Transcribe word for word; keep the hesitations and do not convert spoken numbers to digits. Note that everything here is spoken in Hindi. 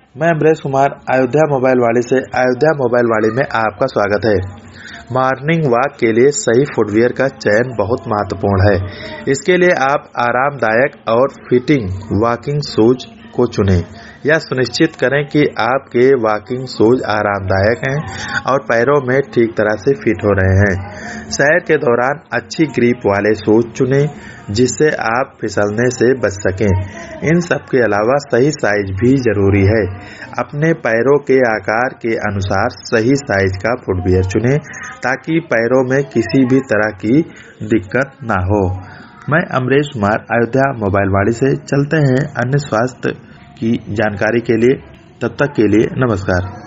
मैं अमरेश कुमार अयोध्या मोबाइल वाली से अयोध्या मोबाइल वाली में आपका स्वागत है। मॉर्निंग वॉक के लिए सही फुटवियर का चयन बहुत महत्वपूर्ण है। इसके लिए आप आरामदायक और फिटिंग वॉकिंग शूज को चुनें। यह सुनिश्चित करें कि आपके वॉकिंग शूज आरामदायक हैं और पैरों में ठीक तरह से फिट हो रहे हैं। सैर के दौरान अच्छी ग्रिप वाले शूज चुनें जिससे आप फिसलने से बच सकें। इन सब के अलावा सही साइज भी जरूरी है। अपने पैरों के आकार के अनुसार सही साइज का फुटवियर चुनें ताकि पैरों में किसी भी तरह की दिक्कत ना हो। मैं अमरेश कुमार अयोध्या मोबाइल वाली से चलते हैं अन्य स्वास्थ्य की जानकारी के लिए। तब तक के लिए नमस्कार।